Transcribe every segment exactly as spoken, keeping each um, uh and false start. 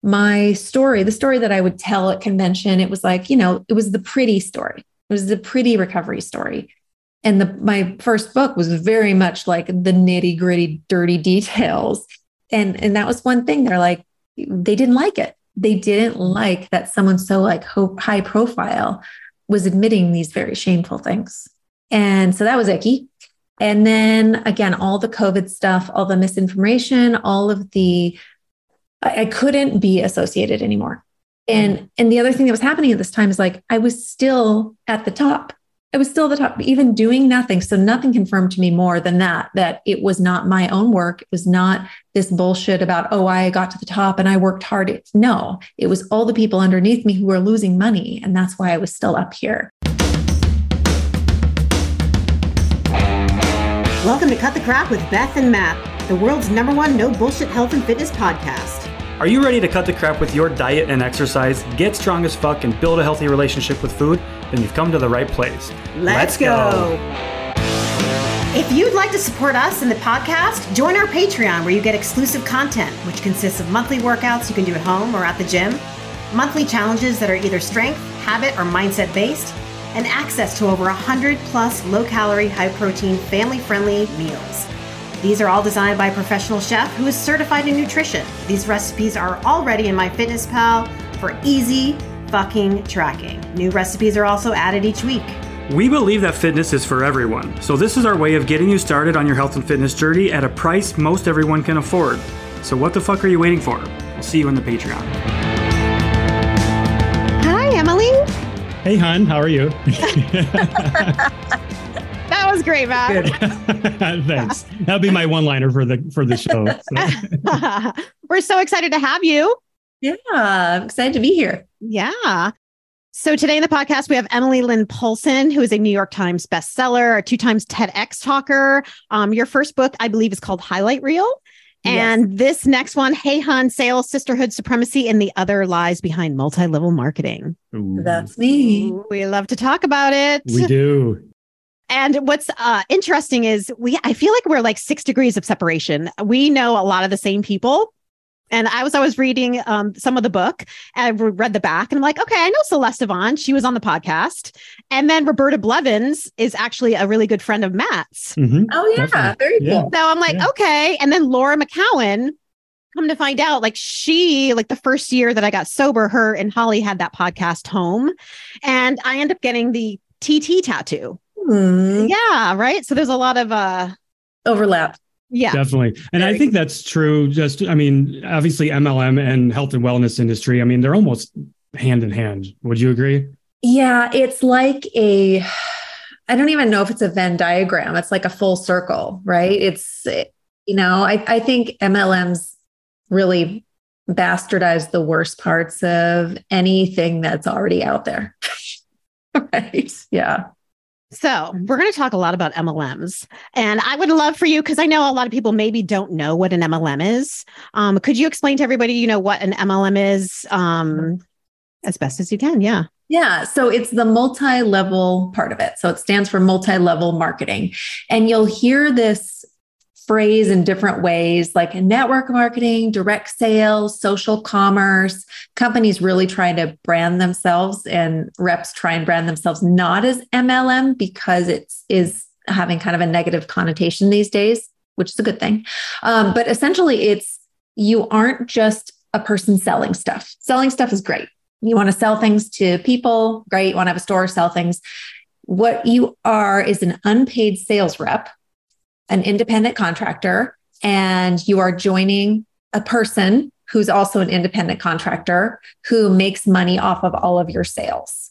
my story, the story that I would tell at convention, it was like, you know, it was the pretty story. It was the pretty recovery story. And the, my first book was very much like the nitty gritty, dirty details. And, and that was one thing. They're like, they didn't like it. They didn't like that someone so like high profile was admitting these very shameful things. And so that was icky. And then again, all the COVID stuff, all the misinformation, all of the, I, I couldn't be associated anymore. And, and the other thing that was happening at this time is like, I was still at the top. I was still at the top, even doing nothing. So nothing confirmed to me more than that, that it was not my own work. It was not this bullshit about, oh, I got to the top and I worked hard. It's, no, it was all the people underneath me who were losing money. And that's why I was still up here. Welcome to Cut the Crap with Beth and Matt, the world's number one no bullshit health and fitness podcast. Are you ready to cut the crap with your diet and exercise, get strong as fuck, and build a healthy relationship with food? Then you've come to the right place. Let's, Let's go. go. If you'd like to support us in the podcast, join our Patreon where you get exclusive content, which consists of monthly workouts you can do at home or at the gym, monthly challenges that are either strength, habit, or mindset based, and access to over one hundred plus low-calorie, high-protein, family-friendly meals. These are all designed by a professional chef who is certified in nutrition. These recipes are already in MyFitnessPal for easy fucking tracking. New recipes are also added each week. We believe that fitness is for everyone, so this is our way of getting you started on your health and fitness journey at a price most everyone can afford. So what the fuck are you waiting for? We'll see you in the Patreon. Hi, Emily. Hey, hon. How are you? That was great, Matt. Thanks. That'll be my one-liner for the for the show. So. We're so excited to have you. Yeah, I'm excited to be here. Yeah. So today in the podcast, we have Emily Lynn Poulsen, who is a New York Times bestseller, a two times TEDx talker. Um, your first book, I believe, is called Highlight Reel. And yes. This next one, Hey Hun, Sales, Sisterhood, Supremacy, and the Other Lies Behind Multi-Level Marketing. Ooh. That's me. We love to talk about it. We do. And what's uh, interesting is we, I feel like we're like six degrees of separation. We know a lot of the same people. And I was, I was reading um, some of the book and I read the back and I'm like, okay, I know Celeste Yvonne. She was on the podcast. And then Roberta Blevins is actually a really good friend of Matt's. Mm-hmm. Oh yeah. Definitely. Very cool. Yeah. So I'm like, yeah. okay. And then Laura McCowan, come to find out, like she, like the first year that I got sober, her and Holly had that podcast Home. And I ended up getting the T T tattoo. Hmm. Yeah. Right. So there's a lot of uh overlap. Yeah, definitely. And I think that's true. Just, I mean, obviously M L M and health and wellness industry, I mean, they're almost hand in hand. Would you agree? Yeah. It's like a, I don't even know if it's a Venn diagram. It's like a full circle, right? It's, you know, I, I think M L Ms really bastardize the worst parts of anything that's already out there. Right. Yeah. So we're going to talk a lot about M L Ms, and I would love for you, because I know a lot of people maybe don't know what an M L M is. Um, could you explain to everybody, you know, what an M L M is um, as best as you can? Yeah. Yeah. So it's the multi-level part of it. So it stands for multi-level marketing. And you'll hear this phrase in different ways, like network marketing, direct sales, social commerce. Companies really try to brand themselves, and reps try and brand themselves not as M L M because it's is having kind of a negative connotation these days, which is a good thing. Um, but essentially, it's you aren't just a person selling stuff. Selling stuff is great. You want to sell things to people, great. You want to have a store, sell things. What you are is an unpaid sales rep, an independent contractor, and you are joining a person who's also an independent contractor who makes money off of all of your sales.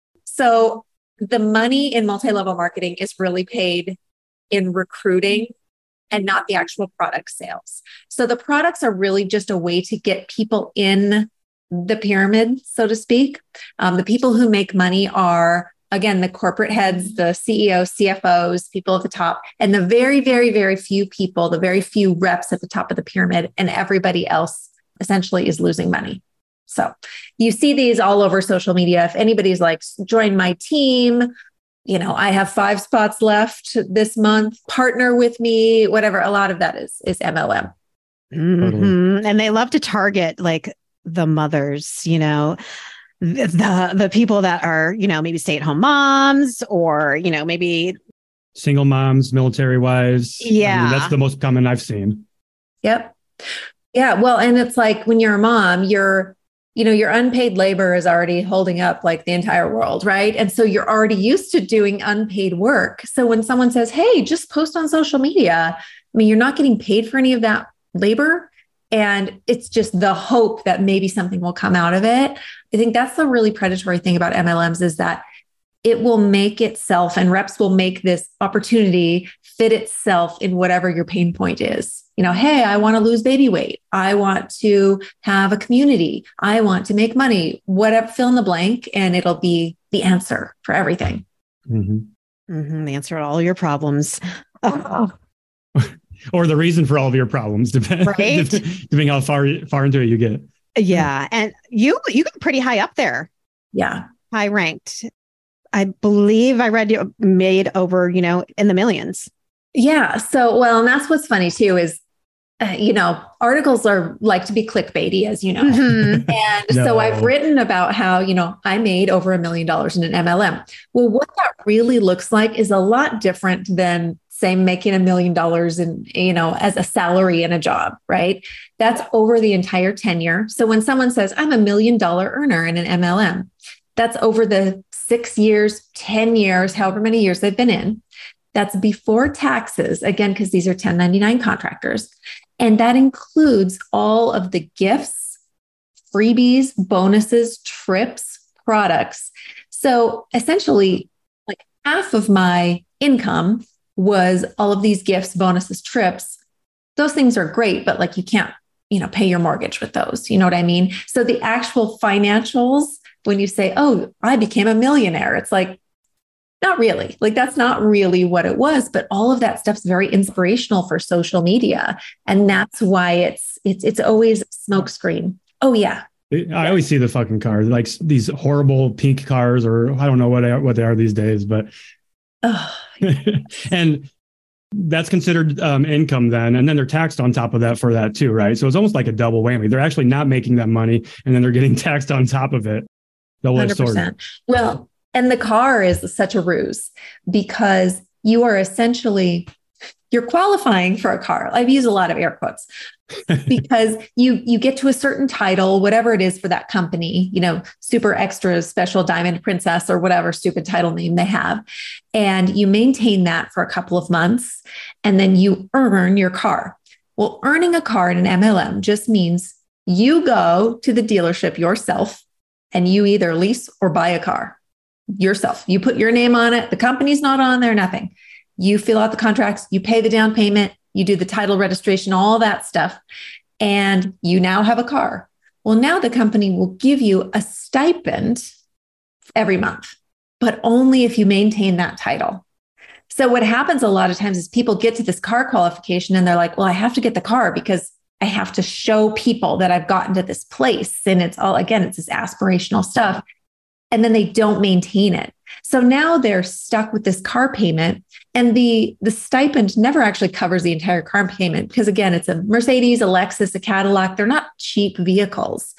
So the money in multi-level marketing is really paid in recruiting and not the actual product sales. So the products are really just a way to get people in the pyramid, so to speak. Um, the people who make money are, again, the corporate heads, the C E Os, C F Os, people at the top, and the very, very, very few people, the very few reps at the top of the pyramid, and everybody else essentially is losing money. So you see these all over social media. If anybody's like, join my team, you know, I have five spots left this month, partner with me, whatever. A lot of that is, is M L M. Mm-hmm. And they love to target like the mothers, you know, the, the, the people that are, you know, maybe stay-at-home moms or, you know, maybe single moms, military wives. Yeah. I mean, that's the most common I've seen. Yep. Yeah. Well, and it's like when you're a mom, you're, you know, your unpaid labor is already holding up like the entire world, right? And so you're already used to doing unpaid work. So when someone says, hey, just post on social media, I mean, you're not getting paid for any of that labor. And it's just the hope that maybe something will come out of it. I think that's the really predatory thing about M L Ms is that it will make itself, and reps will make this opportunity fit itself in whatever your pain point is. You know, hey, I want to lose baby weight. I want to have a community. I want to make money, whatever, fill in the blank, and it'll be the answer for everything. Mm-hmm. Mm-hmm, the answer to all your problems. Oh. Or the reason for all of your problems, depending, right? depending how far, far into it you get. Yeah. And you, you get pretty high up there. Yeah. High ranked. I believe I read you made over, you know, in the millions. Yeah. So, well, and that's what's funny too, is, uh, you know, articles are like to be clickbaity, as you know. Mm-hmm. And No. so I've written about how, you know, I made over a million dollars in an M L M. Well, what that really looks like is a lot different than, say, making a million dollars in, you know, as a salary in a job, right? That's over the entire tenure. So when someone says, I'm a million dollar earner in an M L M, that's over the six years, ten years, however many years they've been in. That's before taxes, again, because these are ten ninety-nine contractors. And that includes all of the gifts, freebies, bonuses, trips, products. So essentially, like half of my income was all of these gifts, bonuses, trips. Those things are great, but like you can't, you know, pay your mortgage with those. You know what I mean? So the actual financials, when you say, oh, I became a millionaire, it's like, not really. Like, that's not really what it was, but all of that stuff's very inspirational for social media. And that's why it's, it's, it's always smokescreen. Oh yeah. I always see the fucking cars, like these horrible pink cars, or I don't know what, what they are these days, but, oh. and that's considered um, income then. And then they're taxed on top of that for that too, right? So it's almost like a double whammy. They're actually not making that money, and then they're getting taxed on top of it. one hundred percent. Well, and the car is such a ruse because you are essentially, you're qualifying for a car. I've used a lot of air quotes because you, you get to a certain title, whatever it is for that company, you know, super extra special diamond princess or whatever stupid title name they have. And you maintain that for a couple of months and then you earn your car. Well, earning a car in an M L M just means you go to the dealership yourself and you either lease or buy a car yourself. You put your name on it. The company's not on there, nothing. You fill out the contracts, you pay the down payment, you do the title registration, all that stuff. And you now have a car. Well, now the company will give you a stipend every month, but only if you maintain that title. So what happens a lot of times is people get to this car qualification and they're like, well, I have to get the car because I have to show people that I've gotten to this place. And it's all, again, it's this aspirational stuff. And then they don't maintain it. So now they're stuck with this car payment, and the, the stipend never actually covers the entire car payment because, again, it's a Mercedes, a Lexus, a Cadillac. They're not cheap vehicles.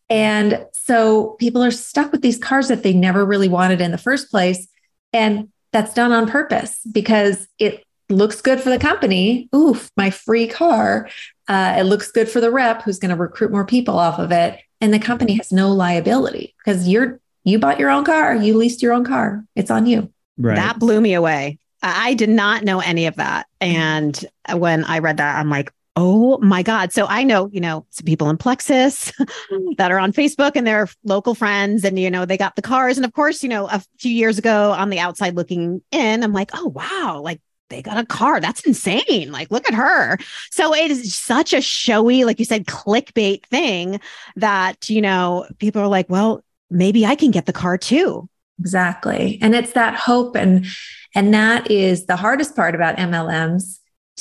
And so people are stuck with these cars that they never really wanted in the first place. And that's done on purpose because it looks good for the company. Oof, my free car. Uh, it looks good for the rep who's going to recruit more people off of it. And the company has no liability because you're You bought your own car, you leased your own car. It's on you. Right. That blew me away. I did not know any of that. And when I read that, I'm like, oh my God. So I know, you know, some people in Plexus that are on Facebook and they're local friends and, you know, they got the cars. And of course, you know, a few years ago on the outside looking in, I'm like, oh, wow. Like they got a car. That's insane. Like, look at her. So it is such a showy, like you said, clickbait thing that, you know, people are like, well, maybe I can get the car too. Exactly. And it's that hope. And, and that is the hardest part about M L Ms,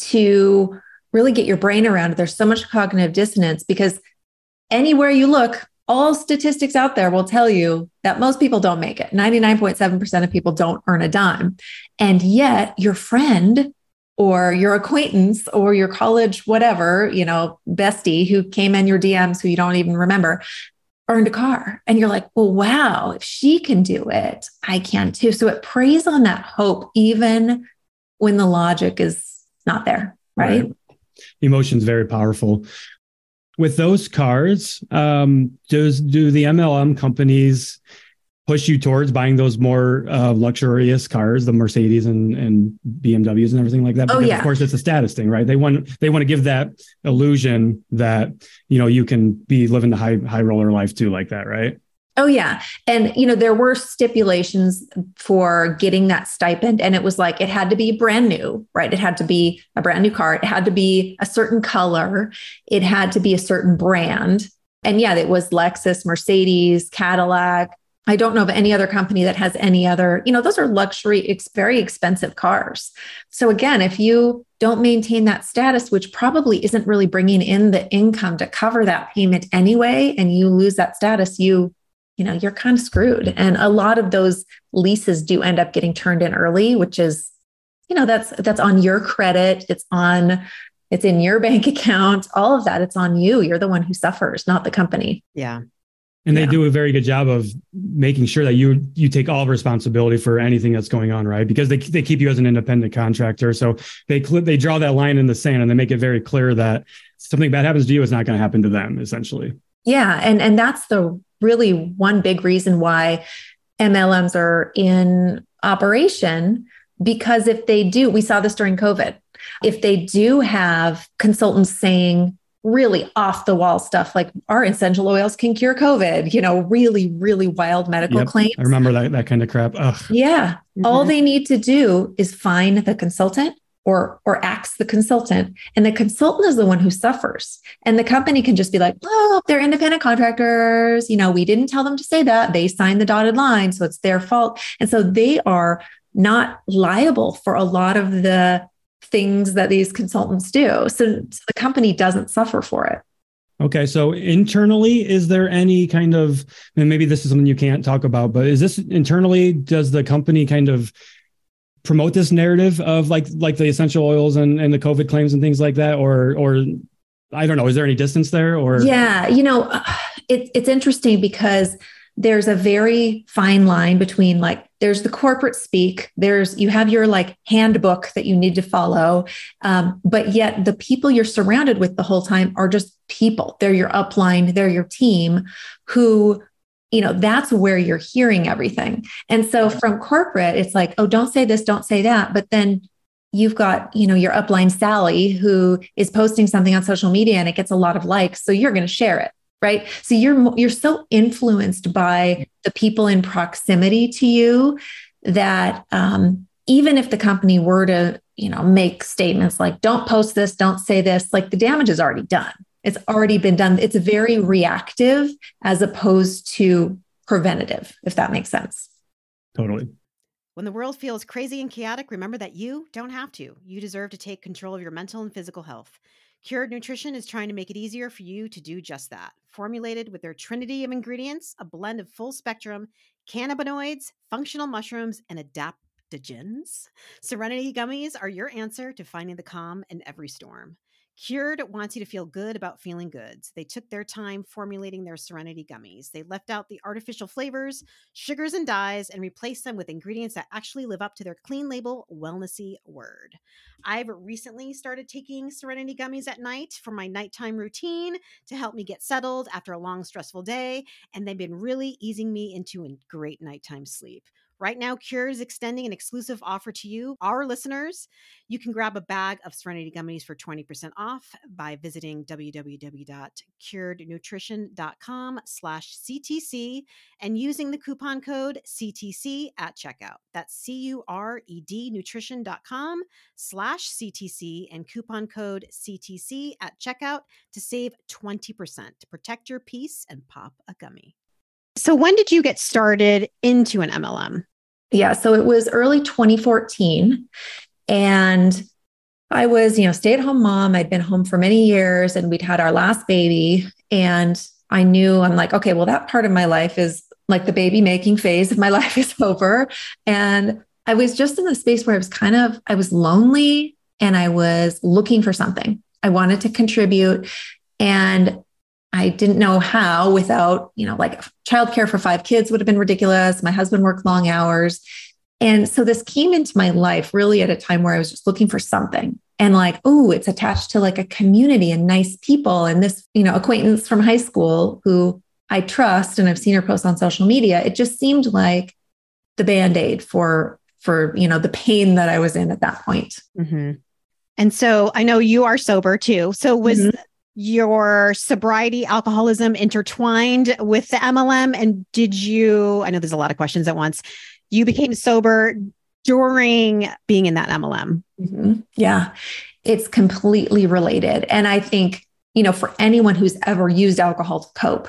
to really get your brain around it. There's so much cognitive dissonance because anywhere you look, all statistics out there will tell you that most people don't make it. ninety-nine point seven percent of people don't earn a dime. And yet your friend or your acquaintance or your college, whatever, you know, bestie who came in your D Ms who you don't even remember, earned a car. And you're like, well, wow, if she can do it, I can too. So it preys on that hope, even when the logic is not there, right? right. Emotion's very powerful. With those cars, um, does do the M L M companies push you towards buying those more uh, luxurious cars, the Mercedes and, and B M Ws and everything like that? Because oh, yeah. of course it's a status thing, right? They want they want to give that illusion that, you know, you can be living the high high roller life too, like that, right? Oh, yeah. And, you know, there were stipulations for getting that stipend. And it was like, it had to be brand new, right? It had to be a brand new car. It had to be a certain color. It had to be a certain brand. And yeah, it was Lexus, Mercedes, Cadillac. I don't know of any other company that has any other, you know, those are luxury, it's very expensive cars. So again, if you don't maintain that status, which probably isn't really bringing in the income to cover that payment anyway, and you lose that status, you, you know, you're kind of screwed. And a lot of those leases do end up getting turned in early, which is, you know, that's, that's on your credit. It's on, it's in your bank account, all of that. It's on you. You're the one who suffers, not the company. Yeah. And they yeah. do a very good job of making sure that you you take all responsibility for anything that's going on, right? Because they they keep you as an independent contractor. So they they draw that line in the sand and they make it very clear that something bad happens to you, it's not going to happen to them, essentially. Yeah. And, and that's the really one big reason why M L Ms are in operation, because if they do, we saw this during COVID, if they do have consultants saying, really off the wall stuff like our essential oils can cure COVID, you know, really, really wild medical yep. claims. I remember that, that kind of crap. Ugh. Yeah. Mm-hmm. All they need to do is find the consultant or, or ask the consultant, and the consultant is the one who suffers. And the company can just be like, oh, they're independent contractors. You know, we didn't tell them to say that. They signed the dotted line, so it's their fault. And so they are not liable for a lot of the things that these consultants do. So, so the company doesn't suffer for it. Okay. So internally, is there any kind of, and maybe this is something you can't talk about, but is this internally, does the company kind of promote this narrative of like, like the essential oils and, and the COVID claims and things like that? Or, or I don't know, is there any distance there or? Yeah. You know, it, it's interesting because there's a very fine line between like, there's the corporate speak, there's, you have your like handbook that you need to follow. Um, but yet the people you're surrounded with the whole time are just people. They're your upline, they're your team who, you know, that's where you're hearing everything. And so from corporate, it's like, oh, don't say this, don't say that. But then you've got, you know, your upline Sally who is posting something on social media and it gets a lot of likes. So you're going to share it. Right. So you're, you're so influenced by the people in proximity to you that um, even if the company were to, you know, make statements like, don't post this, don't say this, like the damage is already done. It's already been done. It's very reactive as opposed to preventative, if that makes sense. Totally. When the world feels crazy and chaotic, remember that you don't have to. You deserve to take control of your mental and physical health. Cured Nutrition is trying to make it easier for you to do just that. Formulated with their trinity of ingredients, a blend of full spectrum cannabinoids, functional mushrooms, and adaptogens, Serenity Gummies are your answer to finding the calm in every storm. Cured wants you to feel good about feeling good. They took their time formulating their Serenity Gummies. They left out the artificial flavors, sugars, and dyes and replaced them with ingredients that actually live up to their clean label, wellnessy word. I've recently started taking Serenity Gummies at night for my nighttime routine to help me get settled after a long, stressful day, and they've been really easing me into a great nighttime sleep. Right now, Cured is extending an exclusive offer to you, our listeners. You can grab a bag of Serenity Gummies for twenty percent off by visiting www.curednutrition.com slash CTC and using the coupon code C T C at checkout. That's C-U-R-E-D nutrition.com slash CTC and coupon code C T C at checkout to save twenty percent. To protect your peace and pop a gummy. So when did you get started into an M L M? Yeah, so it was early twenty fourteen. And I was, you know, stay-at-home mom. I'd been home for many years and we'd had our last baby. And I knew, I'm like, okay, well, that part of my life is like the baby making phase of my life is over. And I was just in the space where I was kind of, I was lonely. and I was looking for something. I wanted to contribute, and I didn't know how without, you know, like childcare for five kids would have been ridiculous. My husband worked long hours. And so this came into my life really at a time where I was just looking for something. And like, oh, it's attached to like a community and nice people. And this, you know, acquaintance from high school who I trust, and I've seen her post on social media. It just seemed like the Band-Aid for, for, you know, the pain that I was in at that point. Mm-hmm. And so I know you are sober too. So was mm-hmm. your sobriety, alcoholism intertwined with the M L M? And did you, I know there's a lot of questions at once. You became sober during being in that M L M. Mm-hmm. Yeah, it's completely related. And I think, you know, for anyone who's ever used alcohol to cope,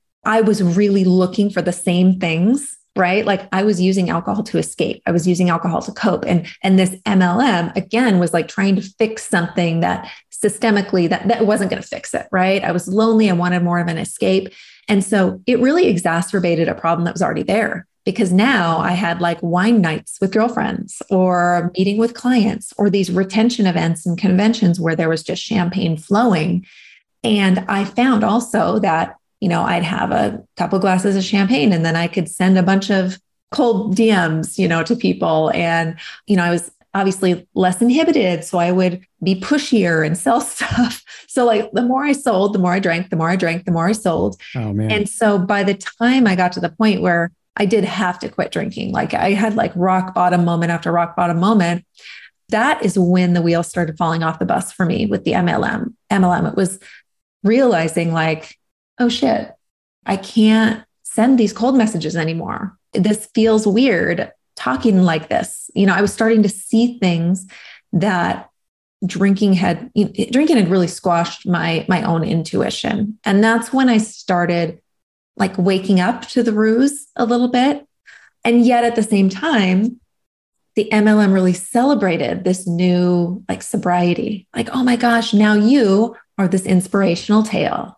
I was really looking for the same things, right? Like I was using alcohol to escape. I was using alcohol to cope. And, and this M L M, again, was like trying to fix something that systemically that, that wasn't going to fix it, right? I was lonely. I wanted more of an escape. And so it really exacerbated a problem that was already there. Because now I had like wine nights with girlfriends or meeting with clients or these retention events and conventions where there was just champagne flowing. And I found also that, you know, I'd have a couple glasses of champagne and then I could send a bunch of cold D Ms, you know, to people. And, you know, I was obviously less inhibited. So I would be pushier and sell stuff. So like the more I sold, the more I drank, the more I drank, the more I sold. Oh, man. And so by the time I got to the point where I did have to quit drinking. Like I had like rock bottom moment after rock bottom moment. That is when the wheels started falling off the bus for me with the M L M. M L M, it was realizing like, oh shit, I can't send these cold messages anymore. This feels weird talking like this. You know, I was starting to see things that drinking had, you know, drinking had really squashed my, my own intuition. And that's when I started like waking up to the ruse a little bit. And yet at the same time, the M L M really celebrated this new like sobriety. Like, oh my gosh, now you are this inspirational tale.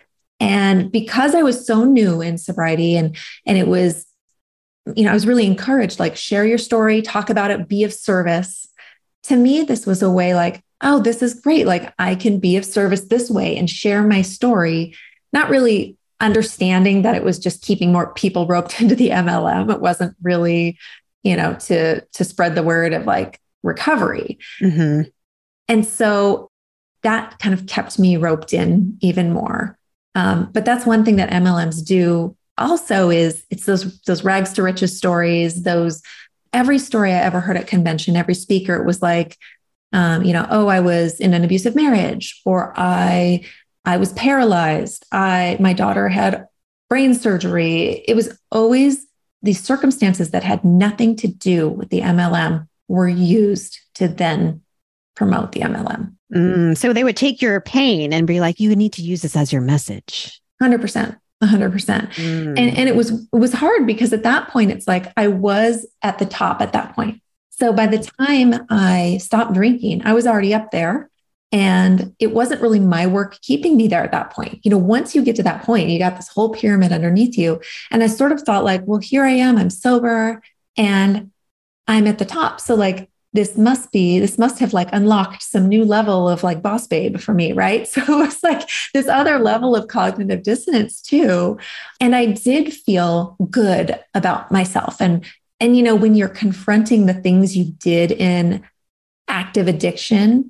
And because I was so new in sobriety and, and it was, you know, I was really encouraged, like share your story, talk about it, be of service. To me, this was a way like, oh, this is great. Like I can be of service this way and share my story, not really understanding that it was just keeping more people roped into the M L M. It wasn't really, you know, to, to spread the word of like recovery. Mm-hmm. And so that kind of kept me roped in even more. Um, but that's one thing that M L Ms do also is it's those, those rags to riches stories, those, every story I ever heard at convention, every speaker, it was like, um, you know, oh, I was in an abusive marriage, or I I was paralyzed. I, my daughter had brain surgery. It was always these circumstances that had nothing to do with the M L M were used to then promote the M L M. Mm, so they would take your pain and be like, you need to use this as your message. one hundred percent. one hundred percent. Mm. And, and it was, it was hard because at that point, it's like I was at the top at that point. So by the time I stopped drinking, I was already up there. And it wasn't really my work keeping me there at that point. You know, once you get to that point, you got this whole pyramid underneath you. And I sort of thought like, well, here I am, I'm sober and I'm at the top. So like, this must be, this must have like unlocked some new level of like boss babe for me. Right. So it was like this other level of cognitive dissonance too. And I did feel good about myself. And, and, you know, when you're confronting the things you did in active addiction,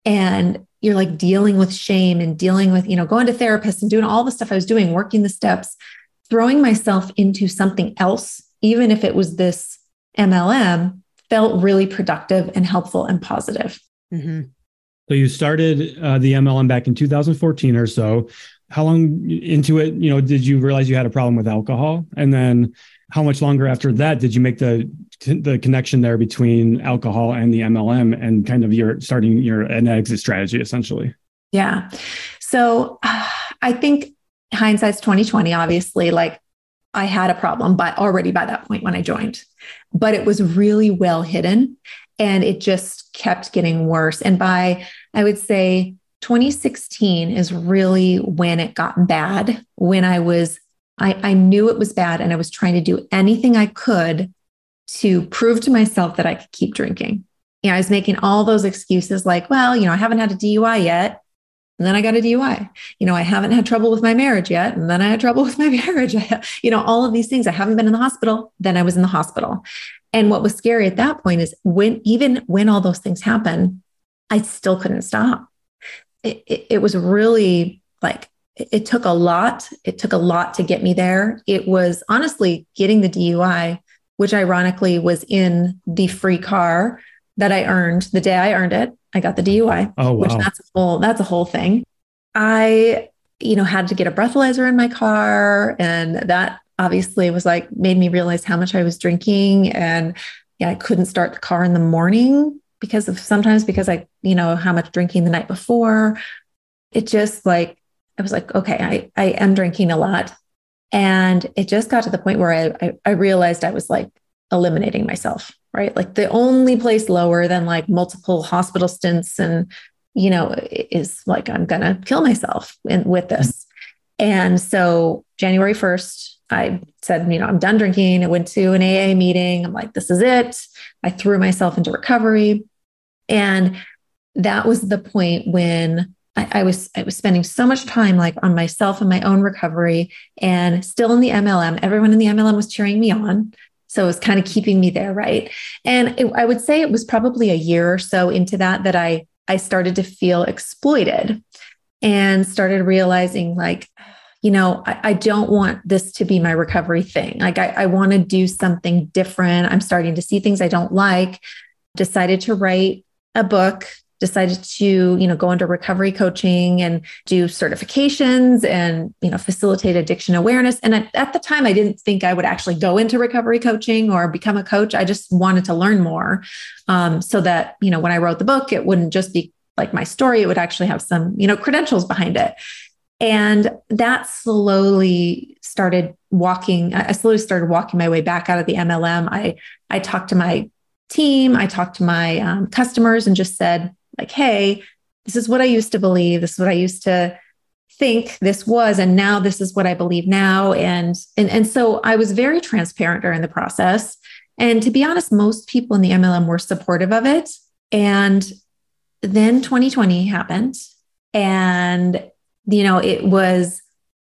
and you're like dealing with shame and dealing with, you know, going to therapists and doing all the stuff I was doing, working the steps, throwing myself into something else, even if it was this M L M, felt really productive and helpful and positive. Mm-hmm. So you started uh, the M L M back in two thousand fourteen or so. How long into it, you know, did you realize you had a problem with alcohol? And then how much longer after that did you make the the connection there between alcohol and the M L M and kind of your starting your an exit strategy, essentially? Yeah. So uh, I think hindsight's twenty twenty, obviously, like I had a problem, but already by that point when I joined, but it was really well hidden and it just kept getting worse. And by, I would say twenty sixteen is really when it got bad, when I was, I, I knew it was bad and I was trying to do anything I could to prove to myself that I could keep drinking. You know, I was making all those excuses like, well, you know, I haven't had a D U I yet. And then I got a D U I. You know, I haven't had trouble with my marriage yet. And then I had trouble with my marriage. You know, all of these things. I haven't been in the hospital. Then I was in the hospital. And what was scary at that point is when, even when all those things happen, I still couldn't stop. It, it, it was really like, it, it took a lot. It took a lot to get me there. It was honestly getting the D U I, which ironically was in the free car that I earned the day I earned it. I got the D U I, oh, wow. which that's a whole, that's a whole thing. I, you know, had to get a breathalyzer in my car. And that obviously was like, made me realize how much I was drinking. And yeah, I couldn't start the car in the morning because of sometimes because I, you know, how much drinking the night before. It just like, I was like, okay, I, I am drinking a lot. And it just got to the point where I, I, I realized I was like eliminating myself. Right. Like the only place lower than like multiple hospital stints and, you know, is like, I'm going to kill myself in, with this. And so January first, I said, you know, I'm done drinking. I went to an A A meeting. I'm like, this is it. I threw myself into recovery. And that was the point when I, I was, I was spending so much time like on myself and my own recovery and still in the M L M. Everyone in the M L M was cheering me on. So it was kind of keeping me there. Right. And it, I would say it was probably a year or so into that, that I, I started to feel exploited and started realizing like, you know, I, I don't want this to be my recovery thing. Like I, I want to do something different. I'm starting to see things I don't like, decided to write a book, decided to, you know, go into recovery coaching and do certifications and, you know, facilitate addiction awareness. And at, at the time, I didn't think I would actually go into recovery coaching or become a coach. I just wanted to learn more um, so that, you know, when I wrote the book, it wouldn't just be like my story. It would actually have some, you know, credentials behind it. And that slowly started walking. I slowly started walking my way back out of the M L M. I, I talked to my team. I talked to my um, customers and just said, like, hey, this is what I used to believe. This is what I used to think this was. And now this is what I believe now. And, and, and so I was very transparent during the process. And to be honest, most people in the M L M were supportive of it. And then twenty twenty happened. And, you know, it was,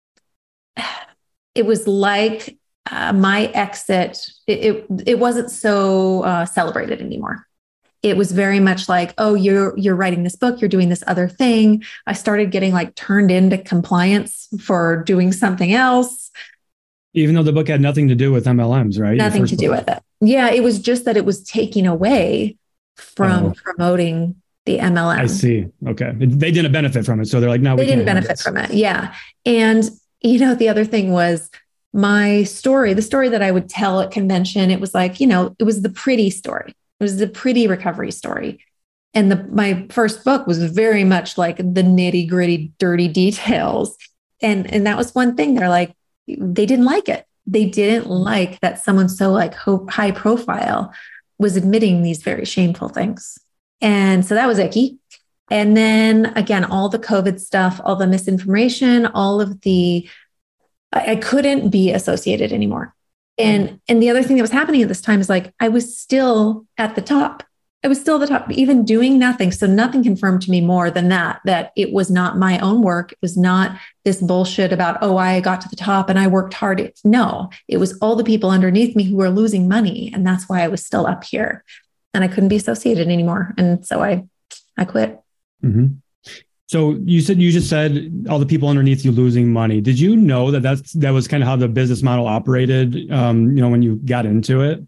it was like uh, my exit, it, it, it wasn't so uh, celebrated anymore. It was very much like, oh, you're, you're writing this book, you're doing this other thing. I started getting like turned into compliance for doing something else. Even though the book had nothing to do with M L Ms, right? Nothing to do with it. Yeah. It was just that it was taking away from oh. promoting the M L M. I see. Okay. They didn't benefit from it. So they're like, no, we they didn't benefit from it. Yeah. And, you know, the other thing was my story, the story that I would tell at convention, it was like, you know, it was the pretty story. It was the pretty recovery story. And the, my first book was very much like the nitty gritty, dirty details. And, and that was one thing. They're like, they didn't like it. They didn't like that someone so like high profile was admitting these very shameful things. And so that was icky. And then again, all the COVID stuff, all the misinformation, all of the, I, I couldn't be associated anymore. And, and the other thing that was happening at this time is like, I was still at the top. I was still at the top, even doing nothing. So nothing confirmed to me more than that, that it was not my own work. It was not this bullshit about, oh, I got to the top and I worked hard. It's, no, it was all the people underneath me who were losing money. And that's why I was still up here and I couldn't be associated anymore. And so I, I quit. Mm-hmm. So you said, you just said all the people underneath you losing money. Did you know that that's, that was kind of how the business model operated, um, you know, when you got into it?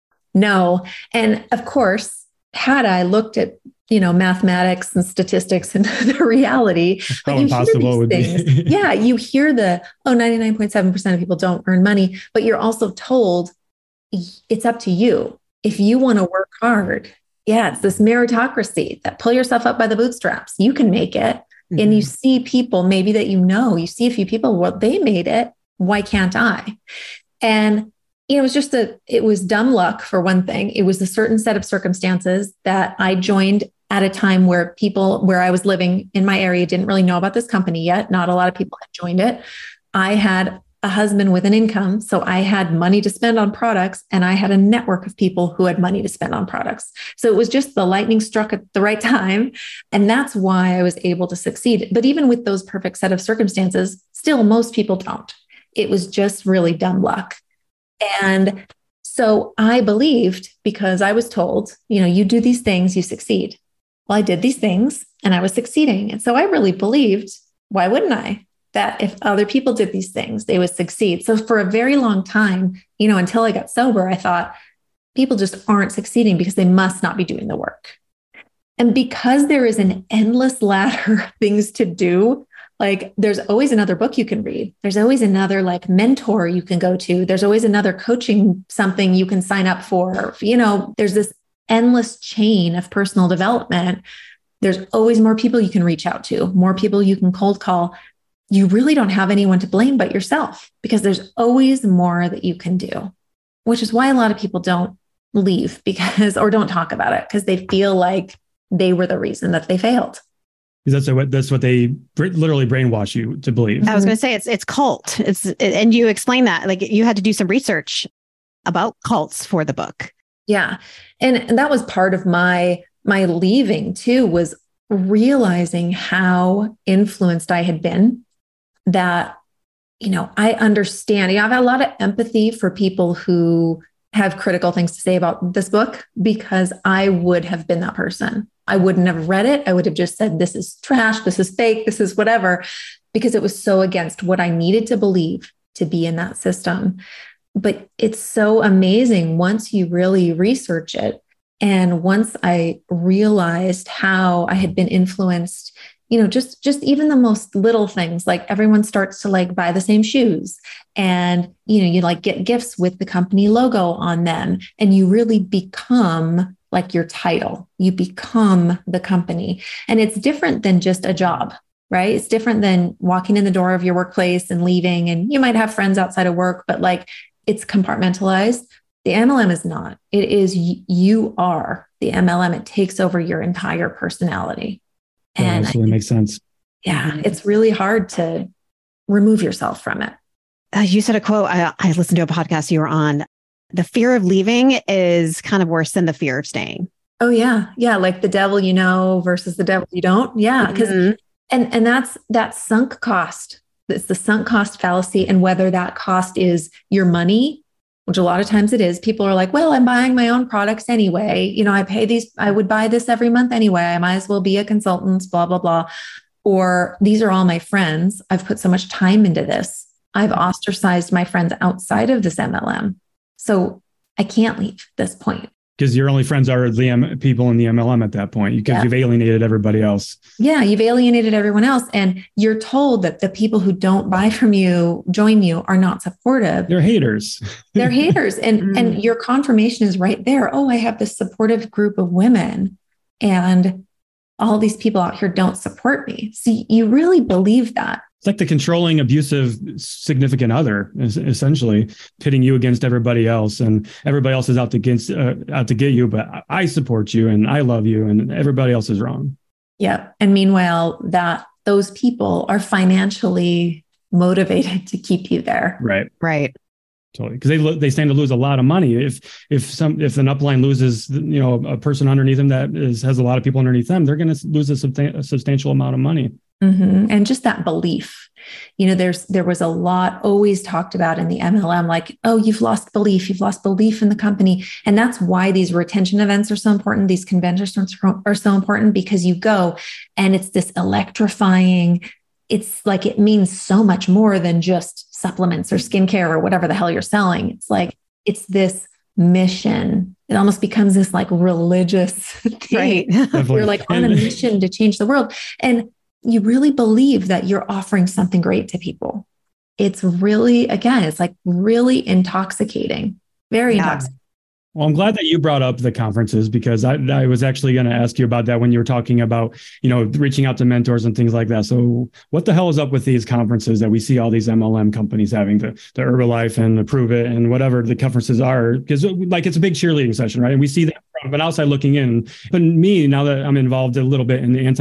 No. And of course, had I looked at, you know, mathematics and statistics and the reality, how impossible it would things, be. Yeah. You hear the, oh, ninety-nine point seven percent of people don't earn money, but you're also told it's up to you. If you want to work hard, yeah, it's this meritocracy that pull yourself up by the bootstraps. You can make it. Mm-hmm. And you see people maybe that, you know, you see a few people, well, they made it. Why can't I? And, you know, it was just a, it was dumb luck for one thing. It was a certain set of circumstances that I joined at a time where people, where I was living in my area, didn't really know about this company yet. Not a lot of people had joined it. I had a husband with an income. So I had money to spend on products, and I had a network of people who had money to spend on products. So it was just the lightning struck at the right time. And that's why I was able to succeed. But even with those perfect set of circumstances, still most people don't. It was just really dumb luck. And so I believed, because I was told, you know, you do these things, you succeed. Well, I did these things and I was succeeding. And so I really believed, why wouldn't I? That if other people did these things, they would succeed. So for a very long time, you know, until I got sober, I thought people just aren't succeeding because they must not be doing the work. And because there is an endless ladder of things to do, like there's always another book you can read. There's always another like mentor you can go to. There's always another coaching something you can sign up for. You know, there's this endless chain of personal development. There's always more people you can reach out to, more people you can cold call. You really don't have anyone to blame but yourself, because there's always more that you can do, which is why a lot of people don't leave because, or don't talk about it because they feel like they were the reason that they failed. That's what that's what they literally brainwash you to believe. I was going to say it's it's cult. It's and you explain that like you had to do some research about cults for the book. Yeah, and, and that was part of my my leaving too, was realizing how influenced I had been. That, you know, I understand. You know, I've had a lot of empathy for people who have critical things to say about this book, because I would have been that person. I wouldn't have read it. I would have just said, this is trash. This is fake. This is whatever, because it was so against what I needed to believe to be in that system. But it's so amazing once you really research it. And once I realized how I had been influenced, you know, just, just even the most little things, like everyone starts to like buy the same shoes, and, you know, you like get gifts with the company logo on them, and you really become like your title, you become the company. And it's different than just a job, right? It's different than walking in the door of your workplace and leaving, and you might have friends outside of work, but like it's compartmentalized. The M L M is not. It is, you are the M L M. It takes over your entire personality. And that really makes sense. Yeah, it's really hard to remove yourself from it. Uh, you said a quote, I, I listened to a podcast you were on. The fear of leaving is kind of worse than the fear of staying. Oh, yeah. Yeah. Like the devil you know versus the devil you don't. Yeah. Because mm-hmm. and, and that's that sunk cost. It's the sunk cost fallacy. And whether that cost is your money, which a lot of times it is, people are like, well, I'm buying my own products anyway. You know, I pay these, I would buy this every month anyway. I might as well be a consultant, blah, blah, blah. Or these are all my friends. I've put so much time into this. I've ostracized my friends outside of this M L M. So I can't leave at this point. Because your only friends are the M- people in the M L M at that point, because yeah. you've alienated everybody else. Yeah, you've alienated everyone else. And you're told that the people who don't buy from you, join you, are not supportive. They're haters. They're haters. And, mm. and your confirmation is right there. Oh, I have this supportive group of women, and all these people out here don't support me. So you really believe that. It's like the controlling, abusive significant other, is essentially pitting you against everybody else, and everybody else is out to get uh, out to get you. But I support you, and I love you, and everybody else is wrong. Yeah, and meanwhile, that those people are financially motivated to keep you there. Right. Right. Totally, because they lo- they stand to lose a lot of money if if some if an upline loses, you know, a person underneath them that is has a lot of people underneath them, they're going to lose a, substan- a substantial amount of money. Mm-hmm. And just that belief, you know, there's there was a lot always talked about in the M L M, like, oh, you've lost belief, you've lost belief in the company, and that's why these retention events are so important. These conventions are so important, because you go and it's this electrifying. It's like, it means so much more than just supplements or skincare or whatever the hell you're selling. It's like, it's this mission. It almost becomes this like religious thing. Right. You're like on a mission to change the world. And you really believe that you're offering something great to people. It's really, again, it's like really intoxicating, very yeah. intoxicating. Well, I'm glad that you brought up the conferences, because I, I was actually going to ask you about that when you were talking about, you know, reaching out to mentors and things like that. So what the hell is up with these conferences that we see all these M L M companies having, the, the Herbalife and the Prove It and whatever the conferences are? Because like, it's a big cheerleading session, right? And we see that from an outside looking in. But me, now that I'm involved a little bit in the anti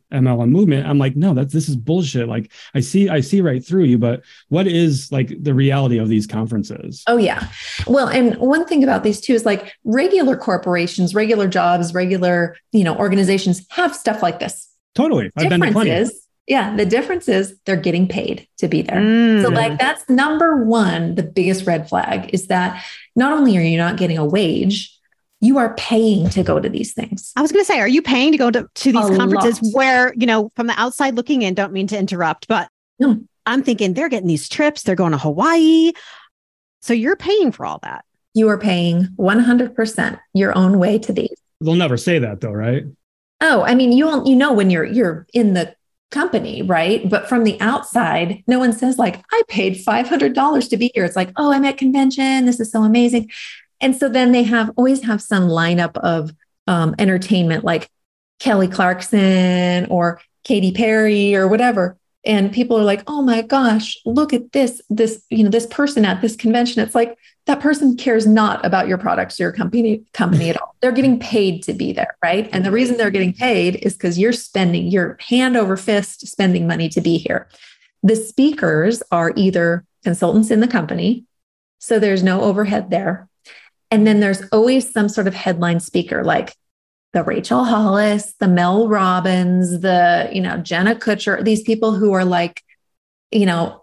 M L M movement. I'm like, no, that's, this is bullshit. Like I see, I see right through you, but what is like the reality of these conferences? Oh yeah. Well, and one thing about these too is like regular corporations, regular jobs, regular, you know, organizations have stuff like this. Totally. I've been to plenty. Is, yeah. The difference is they're getting paid to be there. Mm. So like, that's number one, the biggest red flag is that not only are you not getting a wage, you are paying to go to these things. I was going to say, are you paying to go to, to these A conferences lot. where, you know, from the outside looking in, don't mean to interrupt, but No. I'm thinking they're getting these trips, they're going to Hawaii. So you're paying for all that. You are paying one hundred percent your own way to these. They'll never say that though, right? Oh, I mean, you all, you know, when you're, you're in the company, right? But from the outside, no one says like, I paid five hundred dollars to be here. It's like, oh, I'm at convention. This is so amazing. And so then they have always have some lineup of um, entertainment like Kelly Clarkson or Katy Perry or whatever. And people are like, oh my gosh, look at this, this, you know, this person at this convention. It's like that person cares not about your products or your company, company at all. They're getting paid to be there, right? And the reason they're getting paid is because you're spending your hand over fist spending money to be here. The speakers are either consultants in the company, so there's no overhead there. And then there's always some sort of headline speaker, like the Rachel Hollis, the Mel Robbins, the, you know, Jenna Kutcher, these people who are like, you know,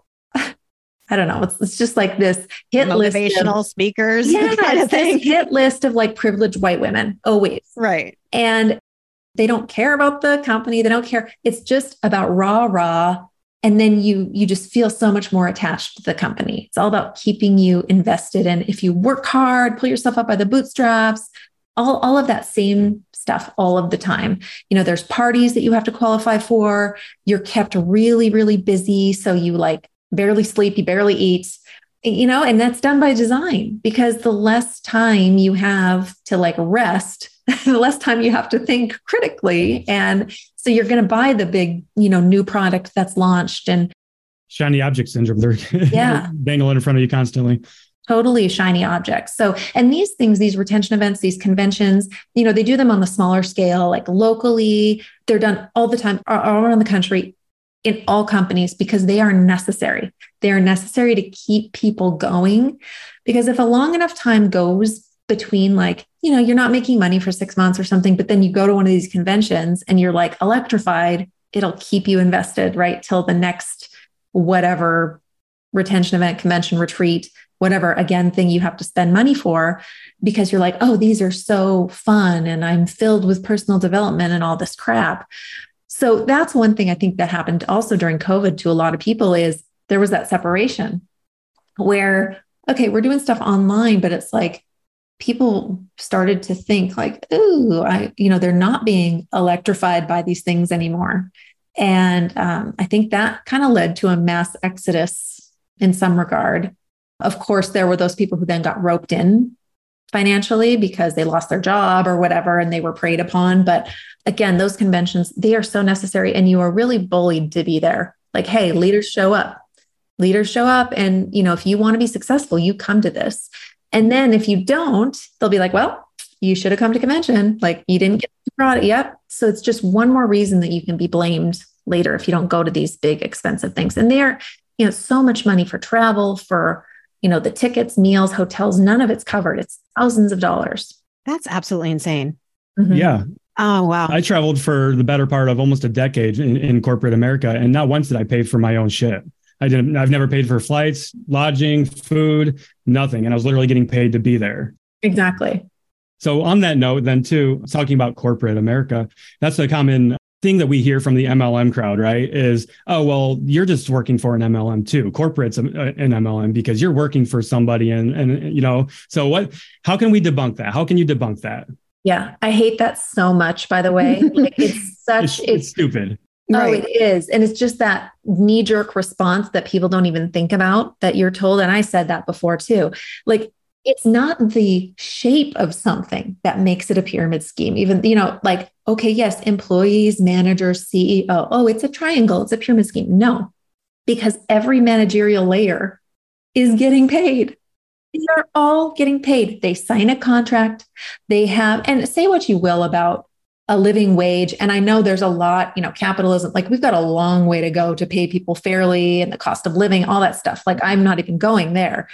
I don't know. It's, it's just like this hit list. Motivational of, speakers. Yeah, kind of it's this thing. hit list of like privileged white women, always. Right. And they don't care about the company. They don't care. It's just about rah, rah. And then you, you just feel so much more attached to the company. It's all about keeping you invested in. If you work hard, pull yourself up by the bootstraps, all, all of that same stuff all of the time. You know, there's parties that you have to qualify for. You're kept really, really busy. So you like barely sleep, you barely eat, you know, and that's done by design because the less time you have to like rest, the less time you have to think critically. And so you're going to buy the big, you know, new product that's launched and shiny object syndrome. They're yeah. dangling in front of you constantly. Totally shiny objects. So, and these things, these retention events, these conventions, you know, they do them on the smaller scale, like locally. They're done all the time, all around the country in all companies because they are necessary. They are necessary to keep people going. Because if a long enough time goes between like, you know, you're not making money for six months or something, but then you go to one of these conventions and you're like electrified, it'll keep you invested, right? Till the next whatever retention event, convention, retreat, whatever, again, thing you have to spend money for because you're like, oh, these are so fun and I'm filled with personal development and all this crap. So that's one thing I think that happened also during COVID to a lot of people is there was that separation where, okay, we're doing stuff online, but it's like people started to think like, ooh, I, you know, they're not being electrified by these things anymore. And um, I think that kind of led to a mass exodus in some regard. Of course, there were those people who then got roped in financially because they lost their job or whatever, and they were preyed upon. But again, those conventions, they are so necessary and you are really bullied to be there. Like, hey, leaders show up, leaders show up. And, you know, if you want to be successful, you come to this. And then if you don't, they'll be like, well, you should have come to convention. Like you didn't get the product. Yep. So it's just one more reason that you can be blamed later if you don't go to these big, expensive things. And they are, you know, so much money for travel, for, you know, the tickets, meals, hotels, none of it's covered. It's thousands of dollars. That's absolutely insane. Mm-hmm. Yeah. Oh, wow. I traveled for the better part of almost a decade in, in corporate America. And not once did I pay for my own shit. I didn't, I've never paid for flights, lodging, food, nothing. And I was literally getting paid to be there. Exactly. So on that note, then too, talking about corporate America, that's a common thing that we hear from the M L M crowd, right? Is, oh, well, you're just working for an M L M too. Corporate's an M L M because you're working for somebody. And, and, you know, so what, how can we debunk that? How can you debunk that? Yeah. I hate that so much, by the way. Like, it's such, it's, it's, it's stupid. Oh, Right. it is. And it's just that knee-jerk response that people don't even think about that you're told. And I said that before too. Like, it's not the shape of something that makes it a pyramid scheme. Even, you know, like, okay, yes, employees, managers, C E O. Oh, it's a triangle. It's a pyramid scheme. No, because every managerial layer is getting paid. They're all getting paid. They sign a contract. They have, and say what you will about a living wage. And I know there's a lot, you know, capitalism, like we've got a long way to go to pay people fairly and the cost of living, all that stuff. Like I'm not even going there.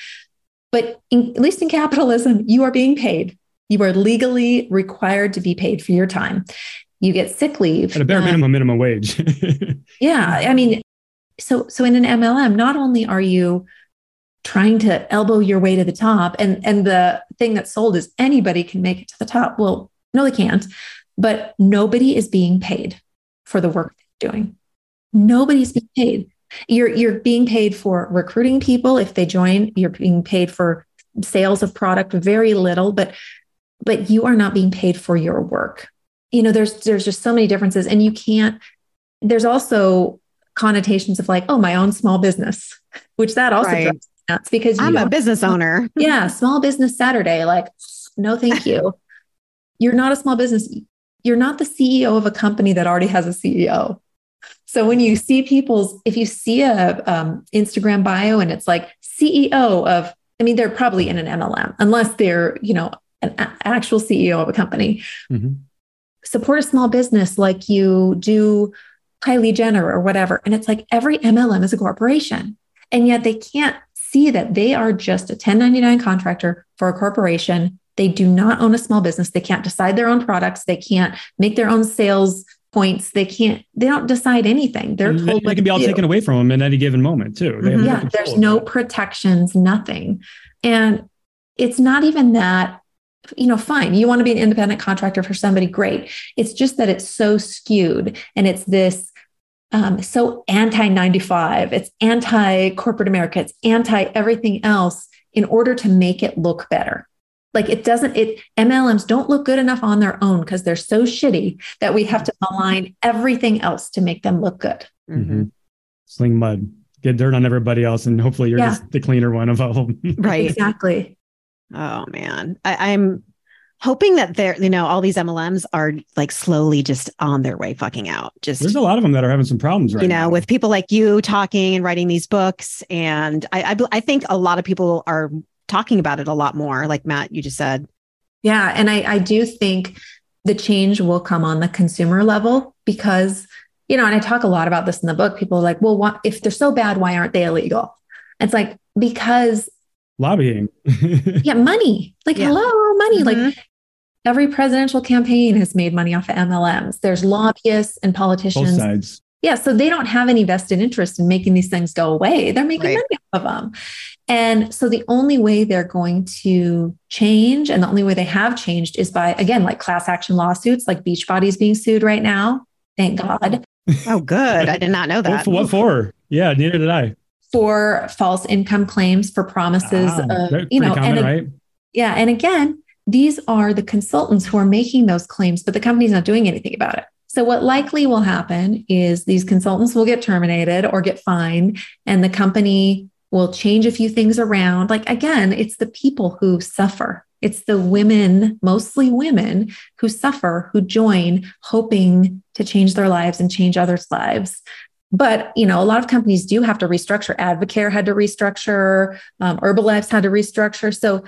But in, at least in capitalism, you are being paid. You are legally required to be paid for your time. You get sick leave. At a bare minimum, minimum wage. Yeah. I mean, so so in an M L M, not only are you trying to elbow your way to the top, and, and the thing that's sold is anybody can make it to the top. Well, no, they can't. But nobody is being paid for the work they're doing. Nobody's being paid. You're, you're being paid for recruiting people. If they join, you're being paid for sales of product, very little, but, but you are not being paid for your work. You know, there's, there's just so many differences, and you can't, there's also connotations of like, oh, my own small business, which that also right. drives me nuts because I'm a business owner. Yeah. Small business Saturday. Like, no, thank you. You're not a small business. You're not the C E O of a company that already has a C E O. So when you see people's, if you see a um, Instagram bio and it's like C E O of, I mean, they're probably in an M L M, unless they're, you know, an a- actual C E O of a company. Mm-hmm. Support a small business like you do Kylie Jenner or whatever. And it's like every M L M is a corporation. And yet they can't see that they are just a ten ninety-nine contractor for a corporation. They do not own a small business. They can't decide their own products. They can't make their own sales points. They can't, they don't decide anything. They're and told they can be all do. taken away from them in any given moment too. They Mm-hmm. Yeah. There's no that. protections, nothing. And it's not even that, you know, fine. You want to be an independent contractor for somebody, great. It's just that it's so skewed and it's this um, so anti ninety-five, it's anti-corporate America, it's anti everything else in order to make it look better. Like it doesn't, it M L Ms don't look good enough on their own because they're so shitty that we have to align everything else to make them look good. Mm-hmm. Sling mud, get dirt on everybody else, and hopefully you're yeah. just the cleaner one of all of them. Right. Exactly. Oh man. I, I'm hoping that they're, you know, all these M L Ms are like slowly just on their way fucking out. Just there's a lot of them that are having some problems right you know, now. with people like you talking and writing these books. And I, I, I think a lot of people are talking about it a lot more, like Matt, you just said. Yeah. And I, I do think the change will come on the consumer level because, you know, and I talk a lot about this in the book. People are like, well, what, if they're so bad, why aren't they illegal? It's like, because lobbying. yeah. Money, like, yeah. hello, money. Mm-hmm. Like every presidential campaign has made money off of M L Ms. There's lobbyists and politicians. Both sides. Yeah. So they don't have any vested interest in making these things go away. They're making right. money off of them. And so the only way they're going to change and the only way they have changed is by, again, like class action lawsuits, like Beachbody's being sued right now. Thank God. Oh, good. I did not know that. What for? What for? Yeah, neither did I. For false income claims, for promises ah, of, you know, common, and, right? Yeah. And again, these are the consultants who are making those claims, but the company's not doing anything about it. So what likely will happen is these consultants will get terminated or get fined, and the company will change a few things around. Like, again, it's the people who suffer. It's the women, mostly women, who suffer, who join hoping to change their lives and change others' lives. But, you know, a lot of companies do have to restructure. Advocare had to restructure. Um, Herbalife's had to restructure. So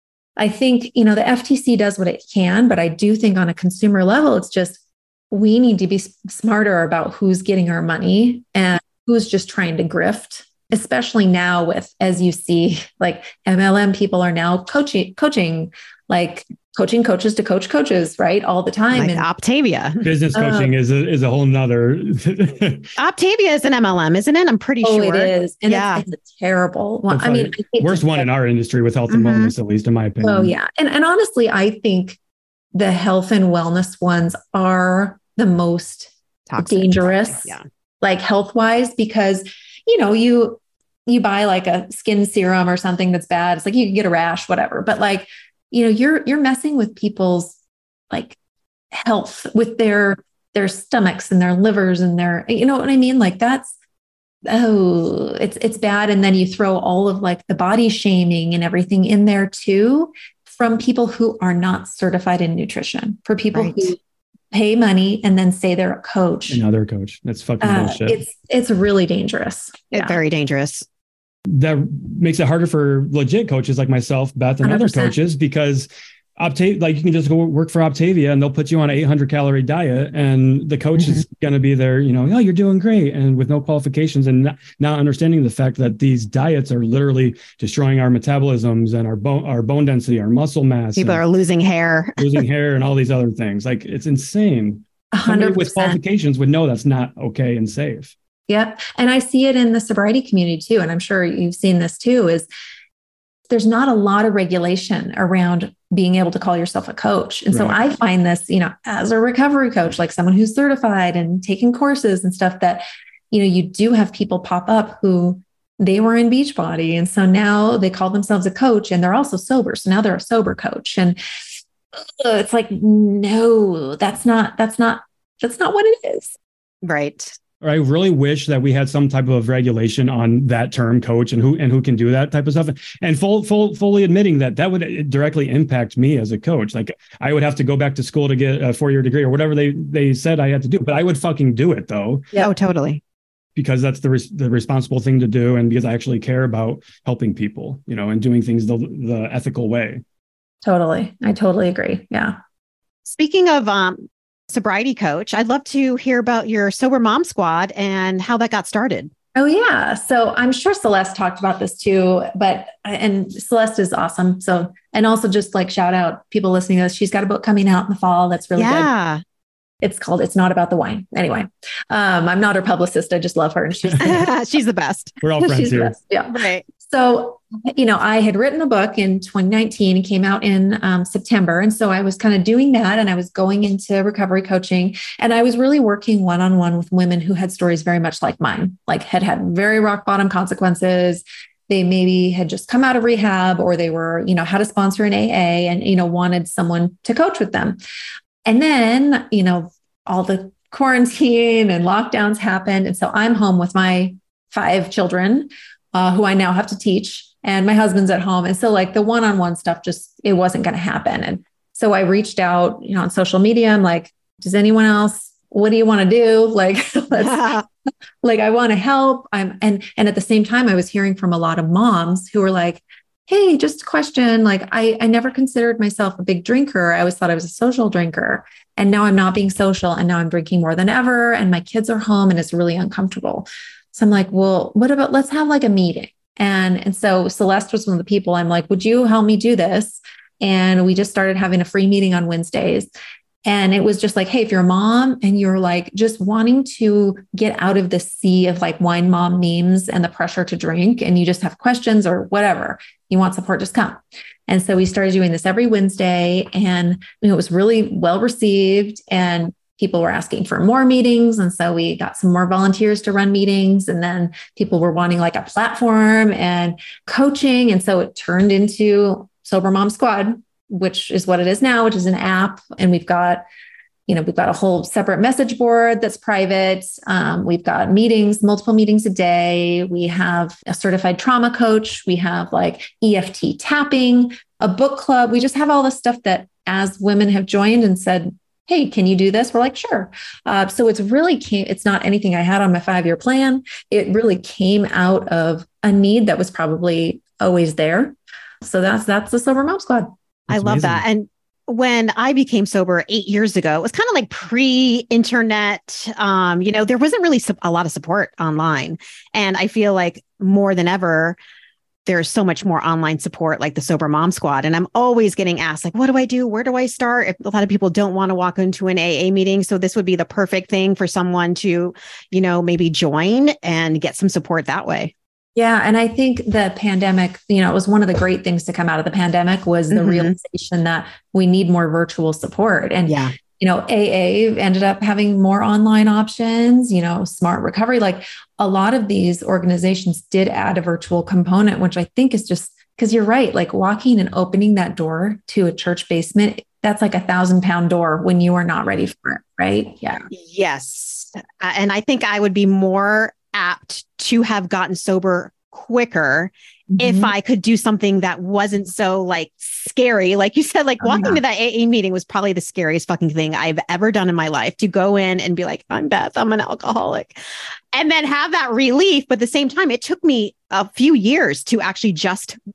I think, you know, the F T C does what it can, but I do think on a consumer level, it's just, we need to be smarter about who's getting our money and who's just trying to grift, especially now with, as you see, like M L M people are now coaching, coaching, like coaching coaches to coach coaches, right? All the time. Like and Optavia. Business coaching uh, is a, is a whole nother. Optavia is an M L M, isn't it? I'm pretty oh, sure. it is. And yeah. it's, it's a terrible one. I mean, I worst one in our industry with health and mm-hmm. wellness, at least in my opinion. Oh yeah. And, and honestly, I think the health and wellness ones are the most toxic, dangerous, yeah. like health wise, because, you know, you, you buy like a skin serum or something that's bad. It's like, you can get a rash, whatever. But like, you know, you're, you're messing with people's like health with their, their stomachs and their livers and their, you know what I mean? Like that's, oh, it's, it's bad. And then you throw all of like the body shaming and everything in there too, from people who are not certified in nutrition, for people right. who pay money and then say they're a coach. Another coach. That's fucking uh, bullshit. It's, it's really dangerous. It's yeah. very dangerous. That makes it harder for legit coaches like myself, Beth, and one hundred percent other coaches, because Optavia, like you can just go work for Optavia and they'll put you on an eight hundred calorie diet and the coach mm-hmm. is going to be there, you know, oh, you're doing great. And with no qualifications and not, not understanding the fact that these diets are literally destroying our metabolisms and our bone, our bone density, our muscle mass. People are losing hair, losing hair and all these other things. Like it's insane. one hundred percent. Somebody with qualifications would know that's not okay and safe. Yep. And I see it in the sobriety community too. And I'm sure you've seen this too, is there's not a lot of regulation around being able to call yourself a coach. And right. so I find this, you know, as a recovery coach, like someone who's certified and taking courses and stuff that, you know, you do have people pop up who they were in Beachbody. And so now they call themselves a coach and they're also sober. So now they're a sober coach. And uh, it's like, no, that's not, that's not, that's not what it is. Right. I really wish that we had some type of regulation on that term coach and who and who can do that type of stuff, and full, full, fully admitting that that would directly impact me as a coach. Like I would have to go back to school to get a four-year degree or whatever they they said I had to do, but I would fucking do it though. Yeah, oh, totally. Because that's the res- the responsible thing to do, and because I actually care about helping people, you know, and doing things the the ethical way. Totally, I totally agree. Yeah. Speaking of um. sobriety coach, I'd love to hear about your Sober Mom Squad and how that got started. Oh yeah. So I'm sure Celeste talked about this too, but, and Celeste is awesome. So, and also just like shout out people listening to this. She's got a book coming out in the fall. That's really yeah. good. It's called, It's Not About the Wine. Anyway, um, I'm not her publicist. I just love her. And she's, she's the best. We're all friends here. Yeah. Right. So, you know, I had written a book in twenty nineteen and came out in um, September. And so I was kind of doing that and I was going into recovery coaching and I was really working one-on-one with women who had stories very much like mine, like had had very rock bottom consequences. They maybe had just come out of rehab or they were, you know, had a sponsor in A A and, you know, wanted someone to coach with them. And then, you know, all the quarantine and lockdowns happened. And so I'm home with my five children uh, who I now have to teach. And my husband's at home. And so like the one-on-one stuff, just, it wasn't going to happen. And so I reached out, you know, on social media. I'm like, does anyone else, what do you want to do? Like, let's, like, I want to help. I'm, and, and at the same time, I was hearing from a lot of moms who were like, hey, just a question. Like I, I never considered myself a big drinker. I always thought I was a social drinker. And now I'm not being social. And now I'm drinking more than ever. And my kids are home and it's really uncomfortable. So I'm like, well, what about, let's have like a meeting. And, and so Celeste was one of the people. I'm like, would you help me do this? And we just started having a free meeting on Wednesdays. And it was just like, hey, if you're a mom and you're like just wanting to get out of the sea of like wine mom memes and the pressure to drink, and you just have questions or whatever, you want support, just come. And so we started doing this every Wednesday and you know, it was really well received and people were asking for more meetings. And so we got some more volunteers to run meetings. And then people were wanting like a platform and coaching. And so it turned into Sober Mom Squad, which is what it is now, which is an app. And we've got, you know, we've got a whole separate message board that's private. Um, we've got meetings, multiple meetings a day. We have a certified trauma coach. We have like E F T tapping, a book club. We just have all this stuff that as women have joined and said, hey, can you do this? We're like, sure. Uh, so it's really came, it's not anything I had on my five-year plan. It really came out of a need that was probably always there. So that's, that's the Sober Mom Squad. That's I love amazing. That. And when I became sober eight years ago, it was kind of like pre-internet. Um, you know, there wasn't really a lot of support online. And I feel like more than ever, there's so much more online support like the Sober Mom Squad. And I'm always getting asked, like, what do I do? Where do I start? If a lot of people don't want to walk into an A A meeting. So this would be the perfect thing for someone to, you know, maybe join and get some support that way. Yeah. And I think the pandemic, you know, it was one of the great things to come out of the pandemic was the mm-hmm. realization that we need more virtual support. And, yeah. you know, A A ended up having more online options, you know, Smart Recovery, like a lot of these organizations did add a virtual component, which I think is just because you're right, like walking and opening that door to a church basement, that's like a thousand pound door when you are not ready for it. Right. Yeah. Yes. And I think I would be more apt to have gotten sober quicker mm-hmm. if I could do something that wasn't so like scary. Like you said, like walking oh, yeah. to that A A meeting was probably the scariest fucking thing I've ever done in my life, to go in and be like, I'm Beth, I'm an alcoholic, and then have that relief. But at the same time, it took me a few years to actually just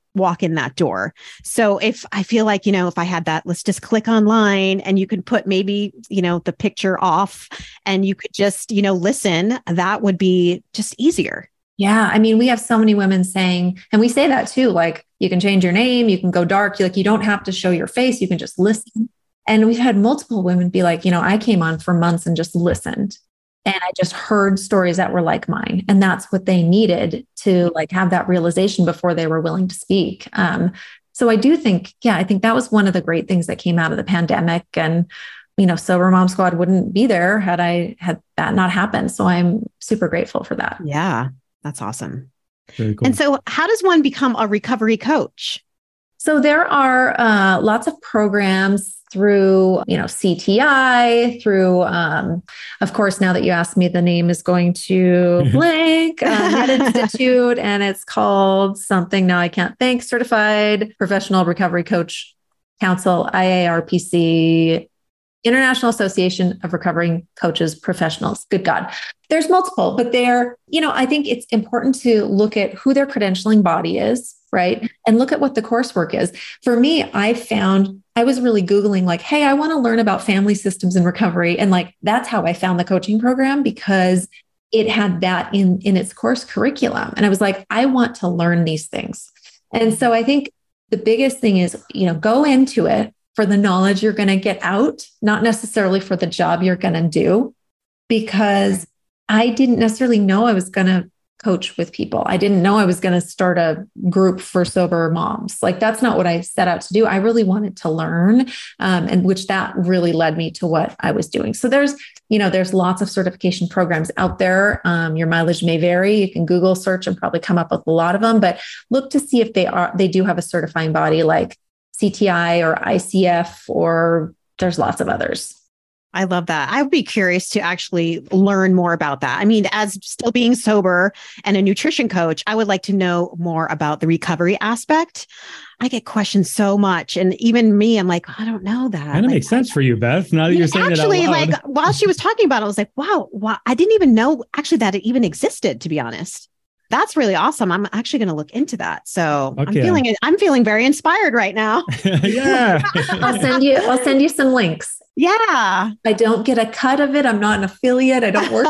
walk in that door. So if I feel like, you know, if I had that, let's just click online and you can put maybe, you know, the picture off and you could just, you know, listen, that would be just easier. Yeah. I mean, we have so many women saying, and we say that too, like you can change your name, you can go dark. Like you don't have to show your face. You can just listen. And we've had multiple women be like, you know, I came on for months and just listened. And I just heard stories that were like mine. And that's what they needed to like have that realization before they were willing to speak. Um, so I do think, yeah, I think that was one of the great things that came out of the pandemic. And, you know, Sober Mom Squad wouldn't be there had I had that not happened. So I'm super grateful for that. Yeah, that's awesome. Very cool. And so how does one become a recovery coach? So there are uh, lots of programs through, you know, C T I, through, um, of course, now that you asked me, the name is going to blank, uh, Med Institute, and it's called something now I can't think, Certified Professional Recovery Coach Council, I A R P C, International Association of Recovering Coaches Professionals. Good God. There's multiple, but they're, you know, I think it's important to look at who their credentialing body is, right? And look at what the coursework is. For me, I found, I was really Googling like, hey, I want to learn about family systems in recovery. And like, that's how I found the coaching program because it had that in, in its course curriculum. And I was like, I want to learn these things. And so I think the biggest thing is, you know, go into it for the knowledge you're going to get out, not necessarily for the job you're going to do, because I didn't necessarily know I was going to coach with people. I didn't know I was going to start a group for sober moms. Like that's not what I set out to do. I really wanted to learn, um, and which that really led me to what I was doing. So there's, you know, there's lots of certification programs out there. Um, your mileage may vary. You can Google search and probably come up with a lot of them, but look to see if they are, they do have a certifying body like C T I or I C F, or there's lots of others. I love that. I would be curious to actually learn more about that. I mean, as still being sober and a nutrition coach, I would like to know more about the recovery aspect. I get questions so much. And even me, I'm like, I don't know that. Kind of like, makes sense for you, Beth. Now that you're saying actually, it out loud. like while she was talking about it, I was like, wow, wow, I didn't even know actually that it even existed, to be honest. That's really awesome. I'm actually going to look into that. So okay. I'm feeling I'm feeling very inspired right now. Yeah. I'll send you, I'll send you some links. Yeah. I don't get a cut of it. I'm not an affiliate. I don't work.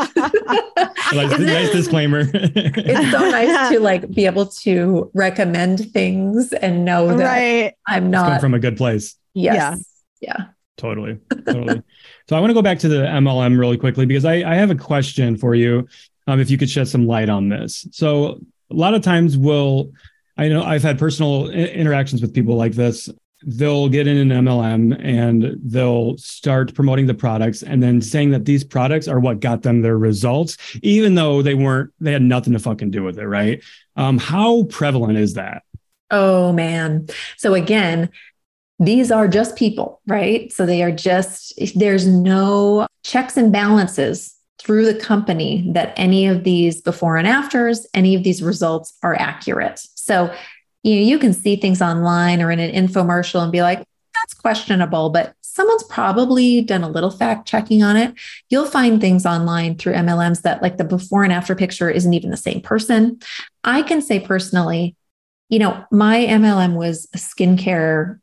Like, nice disclaimer. It's so nice to like be able to recommend things and know that right. I'm not from a good place. Yes. Yeah. Yeah. Totally. Totally. So I want to go back to the M L M really quickly because I, I have a question for you. Um, if you could shed some light on this. So a lot of times we'll, I know I've had personal I- interactions with people like this. They'll get in an M L M and they'll start promoting the products and then saying that these products are what got them their results, even though they weren't, they had nothing to fucking do with it. Right. Um, how prevalent is that? Oh man. So again, these are just people, right? So they are just, there's no checks and balances through the company that any of these before and afters, any of these results are accurate. So, you know, you can see things online or in an infomercial and be like, that's questionable, but someone's probably done a little fact checking on it. You'll find things online through M L Ms that like the before and after picture isn't even the same person. I can say personally, you know, my M L M was a skincare.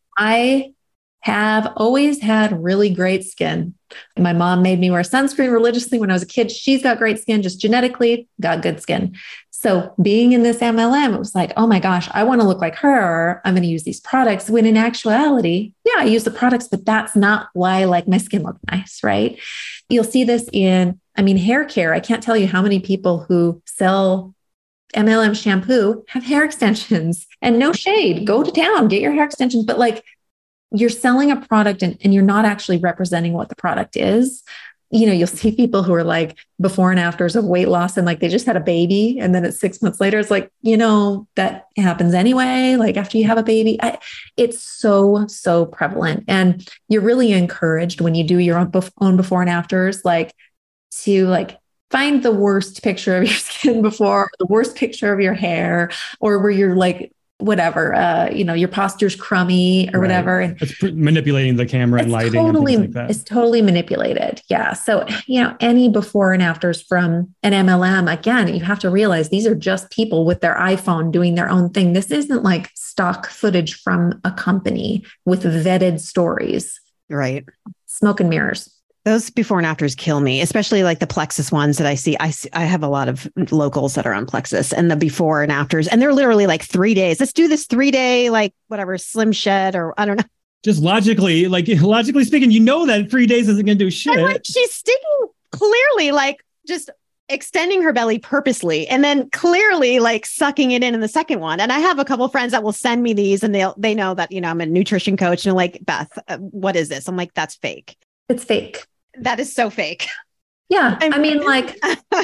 I have always had really great skin. My mom made me wear sunscreen religiously when I was a kid. She's got great skin, just genetically got good skin. So being in this M L M, it was like, oh my gosh, I want to look like her. I'm going to use these products. When in actuality, yeah, I use the products, but that's not why like my skin looks nice, right? You'll see this in, I mean, hair care. I can't tell you how many people who sell M L M shampoo have hair extensions, and no shade, go to town, get your hair extensions. But like, you're selling a product and, and you're not actually representing what the product is. You know, you'll see people who are like before and afters of weight loss and like they just had a baby. And then it's six months later, it's like, you know, that happens anyway. Like after you have a baby, I, it's so, so prevalent. And you're really encouraged when you do your own, bef- own before and afters, like to like find the worst picture of your skin before, the worst picture of your hair, or where you're like whatever, uh, you know, your posture's crummy or Right. whatever. And It's pr- manipulating the camera and it's lighting totally, and things like that. it's totally manipulated. Yeah. So, you know, any before and afters from an M L M, again, you have to realize these are just people with their iPhone doing their own thing. This isn't like stock footage from a company with vetted stories. Right. Smoke and mirrors. Those before and afters kill me, especially like the Plexus ones that I see. I see, I have a lot of locals that are on Plexus and the before and afters, and they're literally like three days. Let's do this three day, like whatever, Slim Shed or I don't know. Just logically, like logically speaking, you know that three days isn't going to do shit. And like she's sticking clearly, like just extending her belly purposely, and then clearly like sucking it in in the second one. And I have a couple of friends that will send me these, and they'll they know that you know I'm a nutrition coach, and they're like, Beth, uh, what is this? I'm like, that's fake. It's fake. That is so fake. Yeah. I mean, like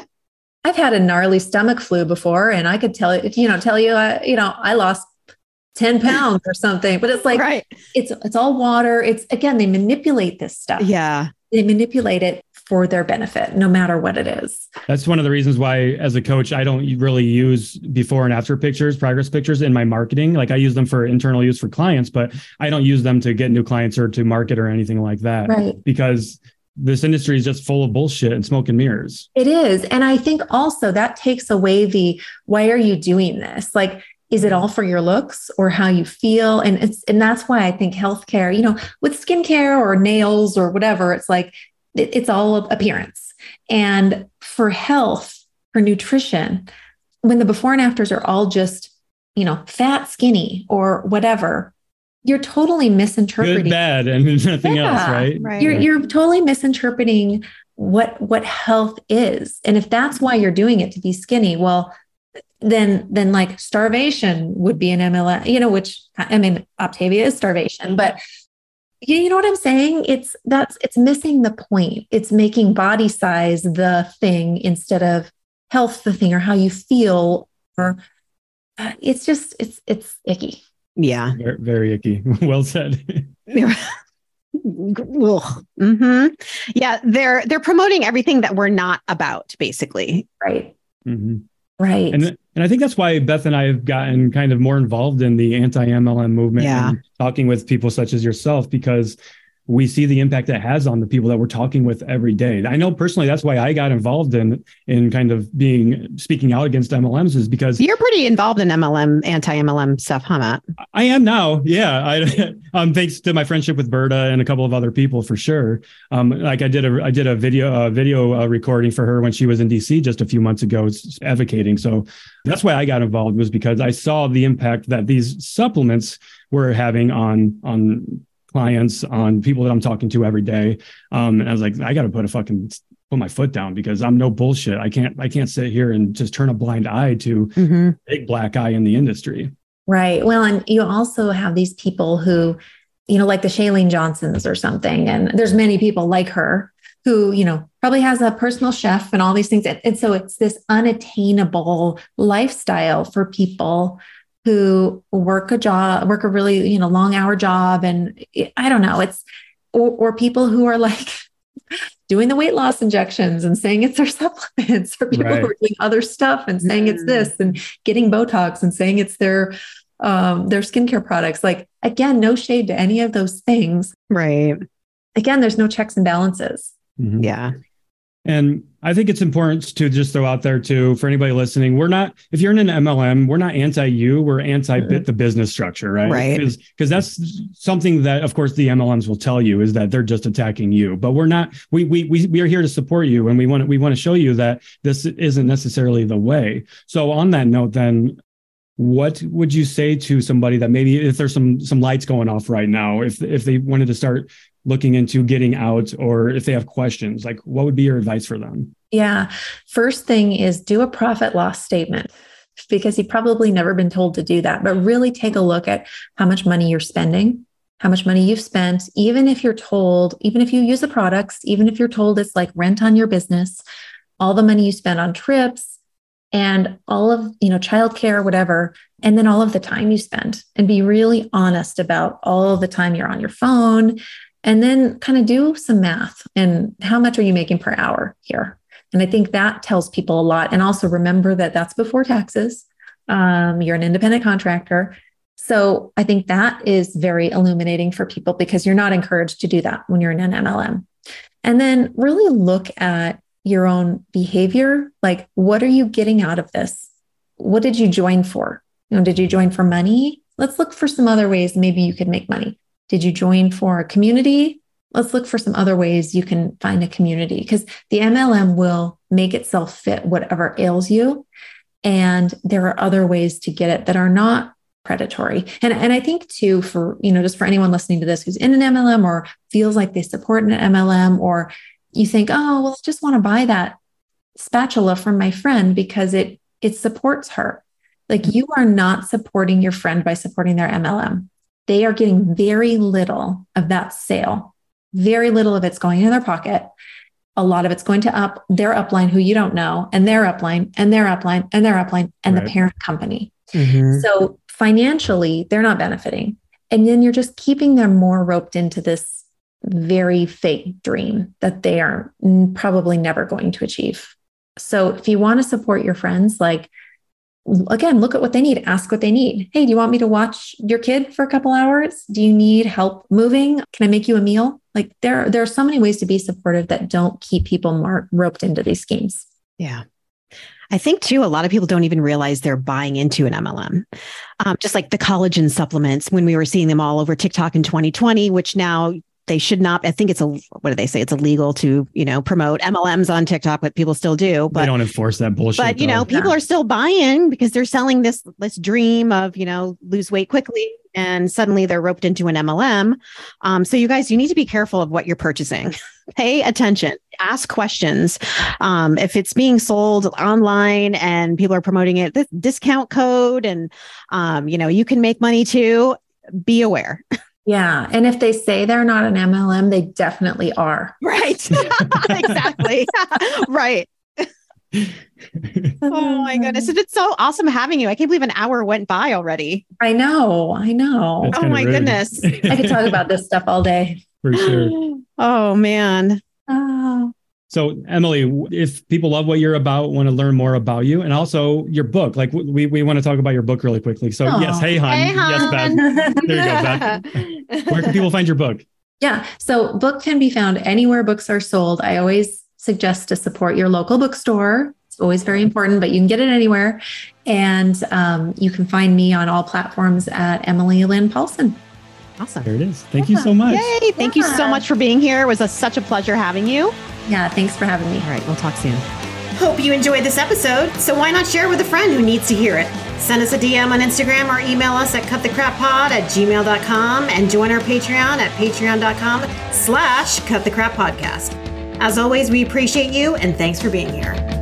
I've had a gnarly stomach flu before, and I could tell you, you know, tell you, uh, you know, I lost ten pounds or something, but it's like, right. it's, it's all water. It's again, they manipulate this stuff. Yeah. They manipulate it for their benefit, no matter what it is. That's one of the reasons why, as a coach, I don't really use before and after pictures, progress pictures in my marketing. Like I use them for internal use for clients, but I don't use them to get new clients or to market or anything like that. Right. Because this industry is just full of bullshit and smoke and mirrors. It is. And I think also that takes away the, why are you doing this? Like, is it all for your looks or how you feel? And it's, and that's why I think healthcare, you know, with skincare or nails or whatever, it's like, it, it's all appearance. And for health, for nutrition, when the before and afters are all just, you know, fat, skinny or whatever, you're totally misinterpreting. Good, bad, and nothing Yeah, else, right? right. You're you're totally misinterpreting what what health is. And if that's why you're doing it to be skinny, well, then then like starvation would be an M L M, you know, which I mean, Optavia is starvation, but you, you know what I'm saying? It's that's it's missing the point. It's making body size the thing instead of health the thing or how you feel, or uh, it's just it's it's icky. Yeah. Very, very icky. Well said. mm-hmm. Yeah, they're they're promoting everything that we're not about, basically. Right. Mm-hmm. Right. And and I think that's why Beth and I have gotten kind of more involved in the anti-M L M movement, Yeah. and talking with people such as yourself, because we see the impact it has on the people that we're talking with every day. I know personally, that's why I got involved in in kind of being speaking out against M L Ms, is because You're pretty involved in M L M, anti-M L M stuff, huh, Matt? I am now. Yeah. I, um, thanks to my friendship with Berta and a couple of other people for sure. Um, like I did a, I did a video, uh, video uh, recording for her when she was in D C just a few months ago, advocating. So that's why I got involved, was because I saw the impact that these supplements were having on, on clients, on people that I'm talking to every day. Um, and I was like, I got to put a fucking, put my foot down, because I'm no bullshit. I can't, I can't sit here and just turn a blind eye to Mm-hmm. big black eye in the industry. Right. Well, and you also have these people who, you know, like the Shailene Johnsons or something. And there's many people like her who, you know, probably has a personal chef and all these things. And, and so it's this unattainable lifestyle for people who work a job, work a really, you know, long hour job. And I don't know, it's, or, or people who are like doing the weight loss injections and saying it's their supplements, or people Right. who are doing other stuff and saying it's this, and getting Botox and saying it's their, um, their skincare products. Like, again, no shade to any of those things. Right. Again, there's no checks and balances. Mhm. Yeah. And I think it's important to just throw out there too, for anybody listening, we're not, if you're in an M L M, we're not anti you, we're anti bit the business structure, right? Right. Because that's something that, of course, the M L Ms will tell you, is that they're just attacking you, but we're not, we, we, we, we are here to support you. And we want to, we want to show you that this isn't necessarily the way. So on that note, then, what would you say to somebody that maybe, if there's some, some lights going off right now, if, if they wanted to start looking into getting out, or if they have questions, like what would be your advice for them? Yeah. First thing is do a profit loss statement, because you've probably never been told to do that, but really take a look at how much money you're spending, how much money you've spent, even if you're told, even if you use the products, even if you're told it's like rent on your business, all the money you spend on trips and all of, you know, childcare, whatever, and then all of the time you spend, and be really honest about all of the time you're on your phone. And then kind of do some math and how much are you making per hour here? And I think that tells people a lot. And also remember that that's before taxes. Um, you're an independent contractor. So I think that is very illuminating for people because you're not encouraged to do that when you're in an M L M. And then really look at your own behavior. Like, what are you getting out of this? What did you join for? You know, did you join for money? Let's look for some other ways maybe you could make money. Did you join for a community? Let's look for some other ways you can find a community, because the M L M will make itself fit whatever ails you. And there are other ways to get it that are not predatory. And, and I think too, for, you know, just for anyone listening to this who's in an M L M or feels like they support an M L M, or you think, oh, well, I just want to buy that spatula from my friend because it, it supports her. Like, you are not supporting your friend by supporting their M L M. They are getting very little of that sale. Very little of it's going in their pocket. A lot of it's going to up their upline, who you don't know, and their upline, and their upline, and their upline, and right. the parent company. Mm-hmm. So financially, they're not benefiting. And then you're just keeping them more roped into this very fake dream that they are probably never going to achieve. So if you want to support your friends, like, again, look at what they need, ask what they need. Hey, do you want me to watch your kid for a couple hours? Do you need help moving? Can I make you a meal? Like, there, there are so many ways to be supportive that don't keep people mar- roped into these schemes. Yeah. I think too, a lot of people don't even realize they're buying into an M L M. Um, just like the collagen supplements, when we were seeing them all over TikTok in twenty twenty, which now they should not, I think it's a, what do they say? It's illegal to, you know, promote M L Ms on TikTok, but people still do. But they don't enforce that bullshit. But, you though. know, people yeah. are still buying because they're selling this, this dream of, you know, lose weight quickly. And suddenly they're roped into an M L M. Um, so you guys, you need to be careful of what you're purchasing. Pay attention, ask questions. Um, if it's being sold online and people are promoting it, this discount code, and, um, you know, you can make money too, be aware. Yeah. And if they say they're not an M L M, they definitely are. Right. Exactly. Right. Oh my goodness. It's so awesome having you. I can't believe an hour went by already. I know. I know. That's oh my rude. goodness. I could talk about this stuff all day. For sure. Oh man. Oh. So Emily, if people love what you're about, want to learn more about you, and also your book, like we, we want to talk about your book really quickly. So oh. yes. Hey, hon. Hey, hon. Yes, Beth. There you go, Beth. Where can people find your book? Yeah. So book can be found anywhere books are sold. I always suggest to support your local bookstore. It's always very important, but you can get it anywhere. And um, you can find me on all platforms at Emily Lynn Paulson. Awesome. There it is. Thank yeah. you so much. Yay. Thank yeah. you so much for being here. It was a, such a pleasure having you. Yeah. Thanks for having me. All right. We'll talk soon. Hope you enjoyed this episode. So why not share with a friend who needs to hear it? Send us a D M on Instagram or email us at cutthecrappod at gmail dot com and join our Patreon at patreon dot com slash cutthecrappodcast. As always, we appreciate you and thanks for being here.